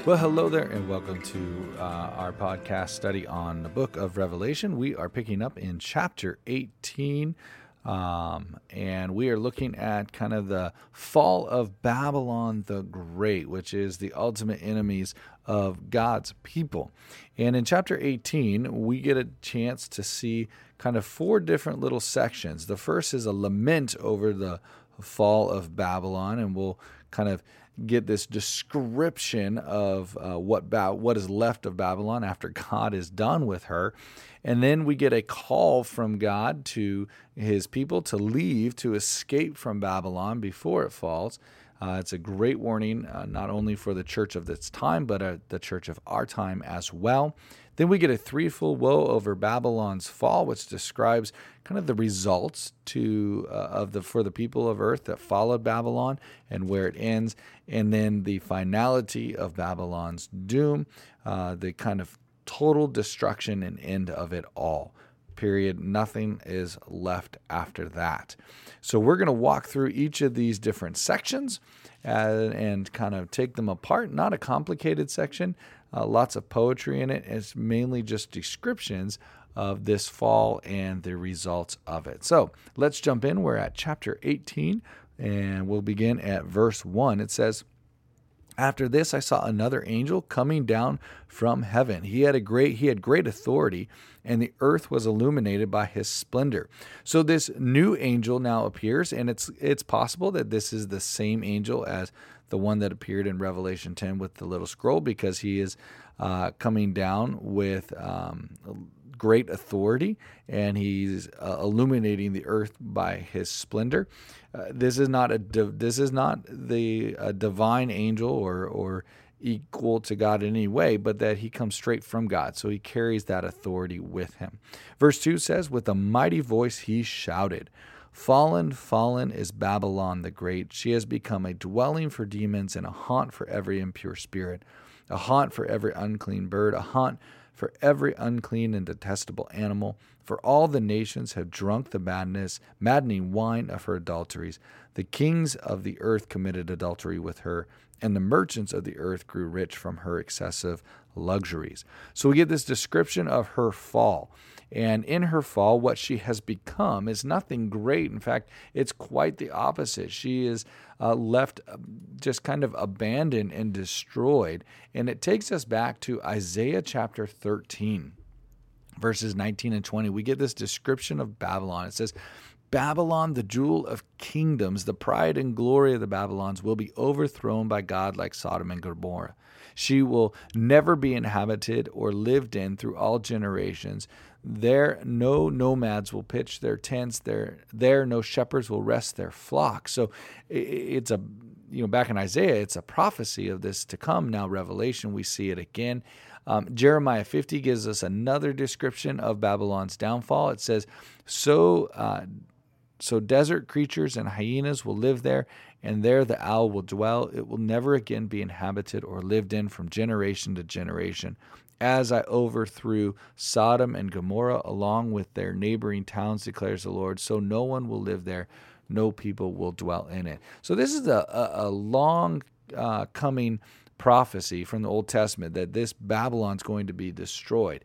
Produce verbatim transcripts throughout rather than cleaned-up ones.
Well, hello there, and welcome to uh, our podcast study on the book of Revelation. We are picking up in chapter eighteen, um, and we are looking at kind of the fall of Babylon the Great, which is the ultimate enemies of God's people. And in chapter eighteen, we get a chance to see kind of four different little sections. The first is a lament over the fall of Babylon, and we'll kind of get this description of uh, what ba- what is left of Babylon after God is done with her. And then we get a call from God to his people to leave, to escape from Babylon before it falls. Uh, it's a great warning, uh, not only for the church of this time, but uh, the church of our time as well. Then we get a threefold woe over Babylon's fall, which describes kind of the results to uh, of the for the people of earth that followed Babylon and where it ends. And then the finality of Babylon's doom, uh, the kind of total destruction and end of it all. Period. Nothing is left after that. So we're going to walk through each of these different sections and, and kind of take them apart. Not a complicated section, uh, lots of poetry in it. It's mainly just descriptions of this fall and the results of it. So let's jump in. We're at chapter eighteen, and we'll begin at verse one. It says, "After this, I saw another angel coming down from heaven. He had a great, he had great authority, and the earth was illuminated by his splendor." So this new angel now appears, and it's it's possible that this is the same angel as the one that appeared in Revelation ten with the little scroll, because he is uh, coming down with um, great authority, and he's uh, illuminating the earth by his splendor. Uh, this is not a this is not the a divine angel or or equal to God in any way, but that he comes straight from God. So he carries that authority with him. Verse two says, "With a mighty voice he shouted, 'Fallen, fallen is Babylon the Great. She has become a dwelling for demons and a haunt for every impure spirit, a haunt for every unclean bird, a haunt for every unclean and detestable animal. For all the nations have drunk the madness, maddening wine of her adulteries. The kings of the earth committed adultery with her, and the merchants of the earth grew rich from her excessive luxuries." So we get this description of her fall. And in her fall, what she has become is nothing great. In fact, it's quite the opposite. She is uh, left uh, just kind of abandoned and destroyed. And it takes us back to Isaiah chapter thirteen, verses nineteen and twenty. We get this description of Babylon. It says, "Babylon, the jewel of kingdoms, the pride and glory of the Babylons, will be overthrown by God like Sodom and Gomorrah. She will never be inhabited or lived in through all generations. There no nomads will pitch their tents. There, there no shepherds will rest their flocks." So it's a, you know, back in Isaiah, it's a prophecy of this to come. Now Revelation, we see it again. Um, Jeremiah fifty gives us another description of Babylon's downfall. It says, so uh, so desert creatures and hyenas will live there, and there the owl will dwell. It will never again be inhabited or lived in from generation to generation. As I overthrew Sodom and Gomorrah along with their neighboring towns, declares the Lord, so no one will live there, no people will dwell in it. So this is a, a, a long uh, coming prophecy from the Old Testament that this Babylon's going to be destroyed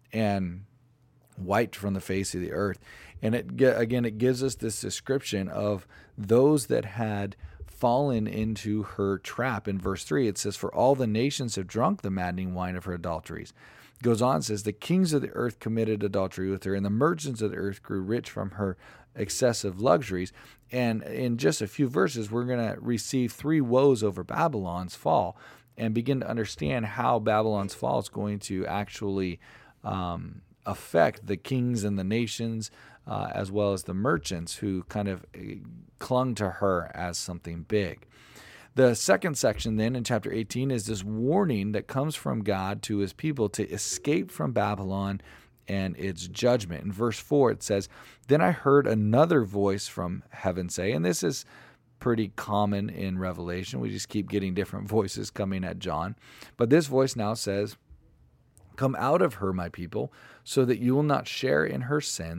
and wiped from the face of the earth. And it again, it gives us this description of those that had fallen into her trap. In verse three, it says, "For all the nations have drunk the maddening wine of her adulteries." It goes on, says, "The kings of the earth committed adultery with her, and the merchants of the earth grew rich from her excessive luxuries." And in just a few verses, we're going to receive three woes over Babylon's fall and begin to understand how Babylon's fall is going to actually um, affect the kings and the nations, uh, as well as the merchants who kind of clung to her as something big. The second section then in chapter eighteen is this warning that comes from God to his people to escape from Babylon and its judgment. In verse four, it says, "Then I heard another voice from heaven say," and this is pretty common in Revelation. We just keep getting different voices coming at John. But this voice now says, "Come out of her, my people, so that you will not share in her sins,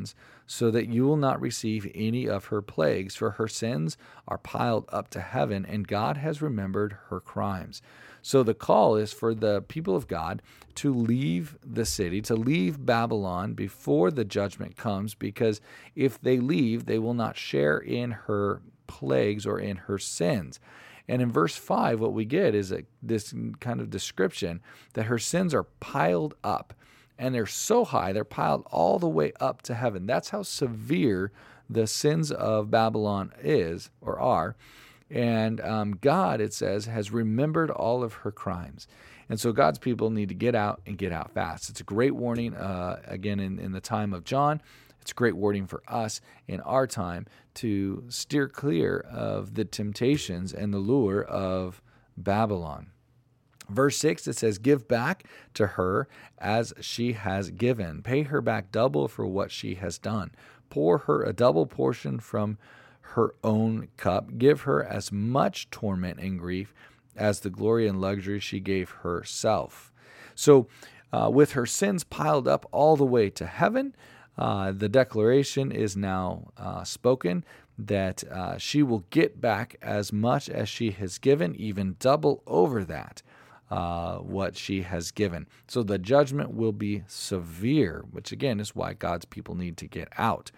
so that you will not receive any of her plagues, for her sins are piled up to heaven, and God has remembered her crimes. So the call is for the people of God to leave the city, to leave Babylon before the judgment comes, because if they leave, they will not share in her plagues or in her sins. And in verse five, what we get is a, this kind of description that her sins are piled up, and they're so high, they're piled all the way up to heaven. That's how severe the sins of Babylon is or are. And um, God, it says, has remembered all of her crimes. And so God's people need to get out and get out fast. It's a great warning, uh, again, in, in the time of John. It's a great warning for us in our time to steer clear of the temptations and the lure of Babylon. Verse six, it says, give back to her as she has given. Pay her back double for what she has done. Pour her a double portion from her own cup. Give her as much torment and grief as the glory and luxury she gave herself. So uh, with her sins piled up all the way to heaven, uh, the declaration is now uh, spoken that uh, she will get back as much as she has given, even double over that, uh, what she has given. So the judgment will be severe, which again is why God's people need to get out.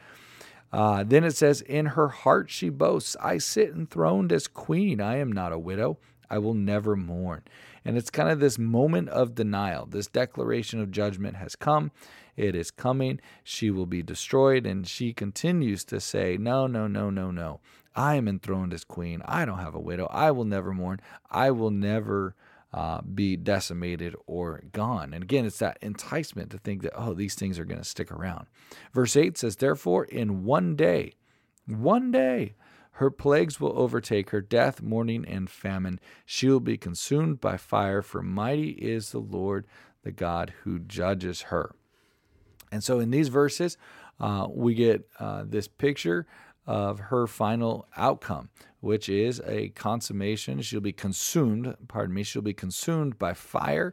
Uh, then it says, in her heart she boasts, I sit enthroned as queen. I am not a widow. I will never mourn. And it's kind of this moment of denial. This declaration of judgment has come. It is coming. She will be destroyed. And she continues to say, no, no, no, no, no. I am enthroned as queen. I don't have a widow. I will never mourn. I will never uh, be decimated or gone. And again, it's that enticement to think that, oh, these things are going to stick around. Verse eight says, therefore, in one day, one day, her plagues will overtake her, death, mourning, and famine. She will be consumed by fire, for mighty is the Lord, the God who judges her. And so in these verses, uh, we get uh, this picture of her final outcome, which is a consummation. She'll be consumed, pardon me, she'll be consumed by fire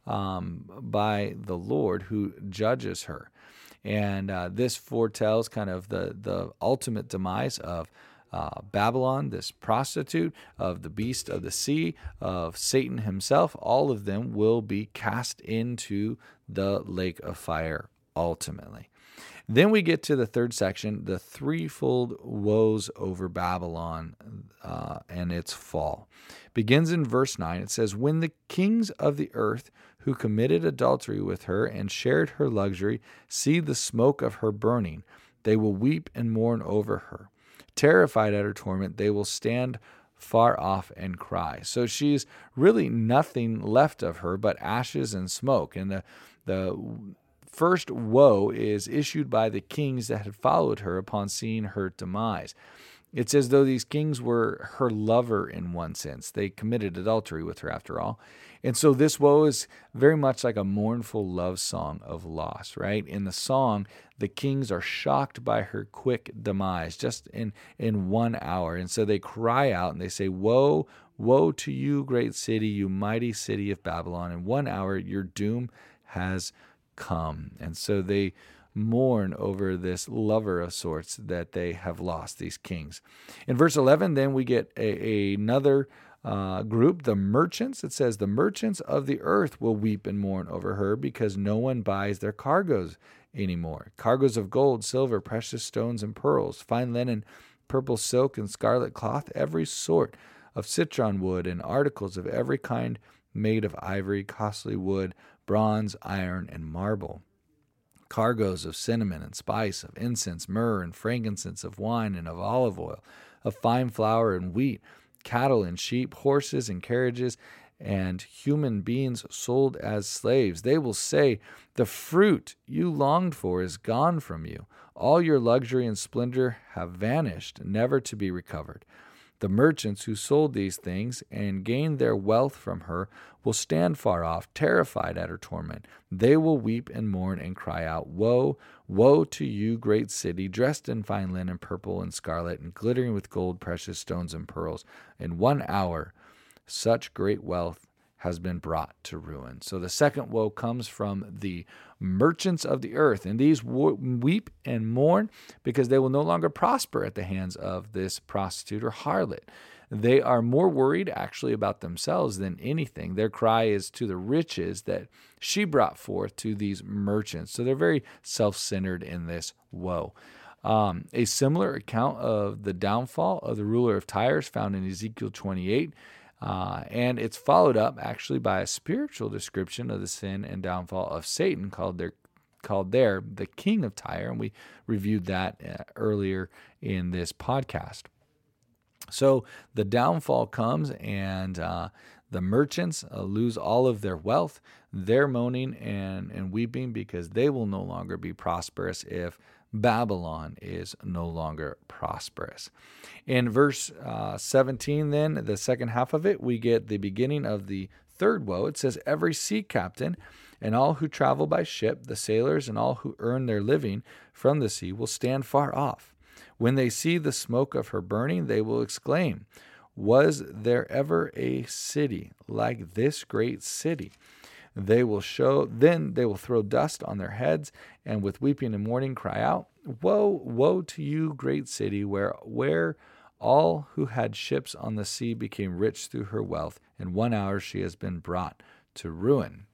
um, by the Lord who judges her. And uh, this foretells kind of the, the ultimate demise of Uh, Babylon, this prostitute, of the beast of the sea, of Satan himself. All of them will be cast into the lake of fire ultimately. Then we get to the third section, the threefold woes over Babylon uh, and its fall. Begins in verse nine. It says, when the kings of the earth who committed adultery with her and shared her luxury see the smoke of her burning, they will weep and mourn over her. Terrified at her torment, they will stand far off and cry. So she's really nothing left of her but ashes and smoke. And the the first woe is issued by the kings that had followed her upon seeing her demise. It's as though these kings were her lover in one sense. They committed adultery with her after all. And so this woe is very much like a mournful love song of loss, right? In the song, the kings are shocked by her quick demise just in, in one hour. And so they cry out and they say, woe, woe to you, great city, you mighty city of Babylon. In one hour, your doom has come. And so they mourn over this lover of sorts that they have lost, these kings. In verse eleven, then we get a, a, another uh, group, the merchants. It says, the merchants of the earth will weep and mourn over her because no one buys their cargoes anymore. Cargoes of gold, silver, precious stones, and pearls, fine linen, purple silk, and scarlet cloth, every sort of citron wood, and articles of every kind made of ivory, costly wood, bronze, iron, and marble. Cargoes of cinnamon and spice, of incense, myrrh, and frankincense, of wine and of olive oil, of fine flour and wheat, cattle and sheep, horses and carriages, and human beings sold as slaves. They will say, the fruit you longed for is gone from you. All your luxury and splendor have vanished, never to be recovered. The merchants who sold these things and gained their wealth from her will stand far off, terrified at her torment. They will weep and mourn and cry out, woe, woe to you, great city, dressed in fine linen, purple and scarlet, and glittering with gold, precious stones, and pearls. In one hour, such great wealth has been brought to ruin. So the second woe comes from the merchants of the earth, and these weep and mourn because they will no longer prosper at the hands of this prostitute or harlot. They are more worried actually about themselves than anything. Their cry is to the riches that she brought forth to these merchants. So they're very self-centered in this woe. Um, a similar account of the downfall of the ruler of Tyre is found in Ezekiel twenty-eight. Uh, and it's followed up actually by a spiritual description of the sin and downfall of Satan called their called there the king of Tyre, and we reviewed that uh, earlier in this podcast. So the downfall comes, and uh, the merchants uh, lose all of their wealth. They're moaning and, and weeping because they will no longer be prosperous if Babylon is no longer prosperous. In verse uh, seventeen, then, the second half of it, we get the beginning of the third woe. It says, every sea captain and all who travel by ship, the sailors and all who earn their living from the sea will stand far off. When they see the smoke of her burning, they will exclaim, was there ever a city like this great city? They will show, then they will throw dust on their heads, and with weeping and mourning cry out, woe, woe to you, great city, where, where all who had ships on the sea became rich through her wealth. In one hour she has been brought to ruin.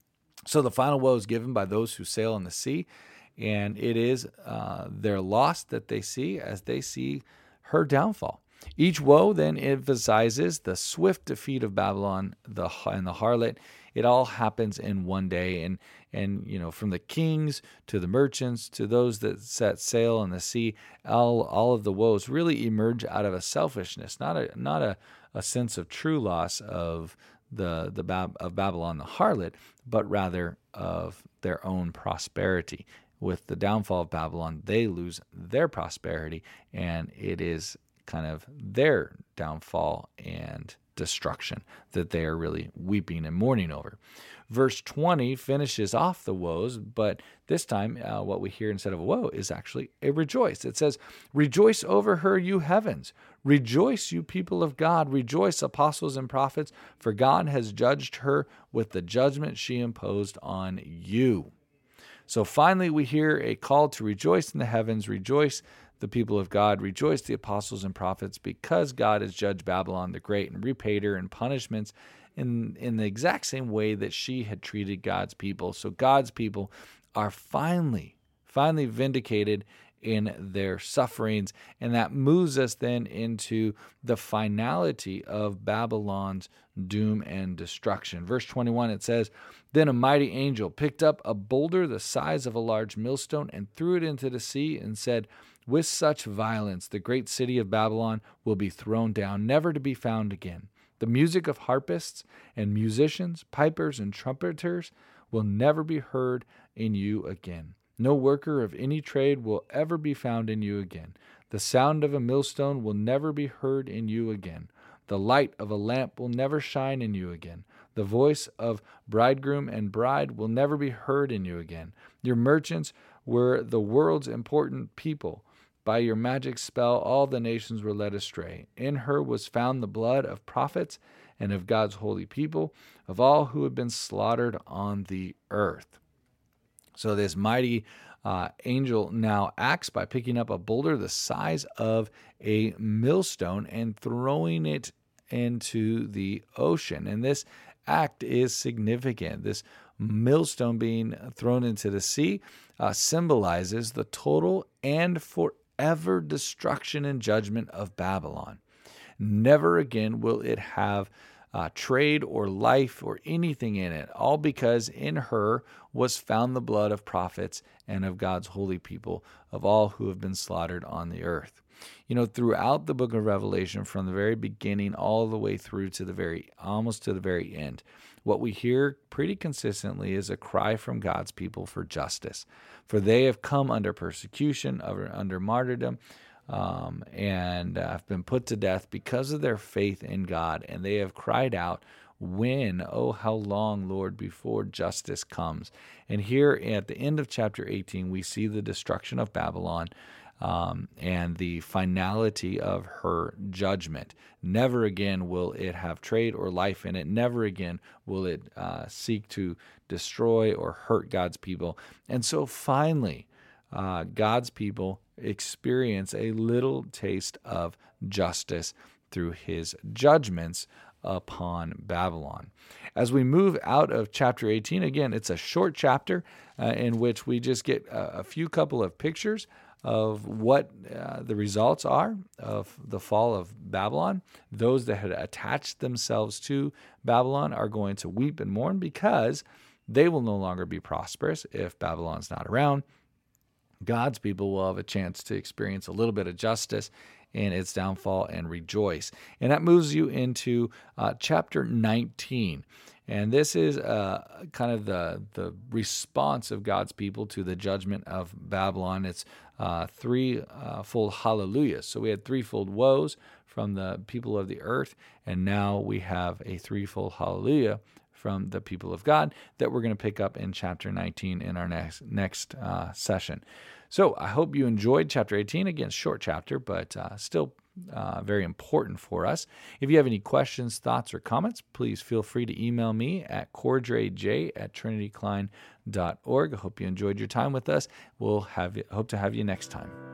So the final woe is given by those who sail on the sea, and it is uh, their loss that they see as they see her downfall. Each woe then emphasizes the swift defeat of Babylon the, and the harlot. It all happens in one day, and and you know, from the kings to the merchants to those that set sail on the sea, all all of the woes really emerge out of a selfishness, not a not a, a sense of true loss of the the Bab, of Babylon the harlot, but rather of their own prosperity. With the downfall of Babylon, they lose their prosperity, and it is kind of their downfall and destruction that they are really weeping and mourning over. Verse twenty finishes off the woes, but this time uh, what we hear instead of a woe is actually a rejoice. It says, rejoice over her, you heavens. Rejoice, you people of God. Rejoice, apostles and prophets, for God has judged her with the judgment she imposed on you. So finally we hear a call to rejoice in the heavens, rejoice the people of God, rejoice the apostles and prophets, because God has judged Babylon the Great and repaid her in punishments in, in the exact same way that she had treated God's people. So God's people are finally, finally vindicated in their sufferings, and that moves us then into the finality of Babylon's doom and destruction. Verse twenty-one, it says, then a mighty angel picked up a boulder the size of a large millstone and threw it into the sea and said, with such violence the great city of Babylon will be thrown down, never to be found again. The music of harpists and musicians, pipers and trumpeters will never be heard in you again. No worker of any trade will ever be found in you again. The sound of a millstone will never be heard in you again. The light of a lamp will never shine in you again. The voice of bridegroom and bride will never be heard in you again. Your merchants were the world's important people. By your magic spell, all the nations were led astray. In her was found the blood of prophets and of God's holy people, of all who have been slaughtered on the earth. So this mighty uh, angel now acts by picking up a boulder the size of a millstone and throwing it into the ocean. And this act is significant. This millstone being thrown into the sea uh, symbolizes the total and forever destruction and judgment of Babylon. Never again will it have Uh, trade or life or anything in it, all because in her was found the blood of prophets and of God's holy people, of all who have been slaughtered on the earth. You know, throughout the book of Revelation, from the very beginning all the way through to the very, almost to the very end, what we hear pretty consistently is a cry from God's people for justice. For they have come under persecution, under martyrdom, Um, and uh, have been put to death because of their faith in God. And they have cried out, when, oh, how long, Lord, before justice comes? And here at the end of chapter eighteen, we see the destruction of Babylon um, and the finality of her judgment. Never again will it have trade or life in it. Never again will it uh, seek to destroy or hurt God's people. And so finally, uh, God's people experience a little taste of justice through his judgments upon Babylon. As we move out of chapter eighteen, again, it's a short chapter uh, in which we just get a, a few couple of pictures of what uh, the results are of the fall of Babylon. Those that had attached themselves to Babylon are going to weep and mourn because they will no longer be prosperous if Babylon's not around. God's people will have a chance to experience a little bit of justice in its downfall and rejoice. And that moves you into uh, chapter nineteen. And this is uh, kind of the, the response of God's people to the judgment of Babylon. It's uh, three-fold uh, hallelujahs. So we had threefold woes from the people of the earth, and now we have a threefold hallelujah from the people of God that we're going to pick up in chapter nineteen in our next next uh, session. So I hope you enjoyed chapter eighteen. Again, short chapter, but uh, still uh, very important for us. If you have any questions, thoughts, or comments, please feel free to email me at cordrayj at trinity klein dot org. I hope you enjoyed your time with us. We'll have hope to have you next time.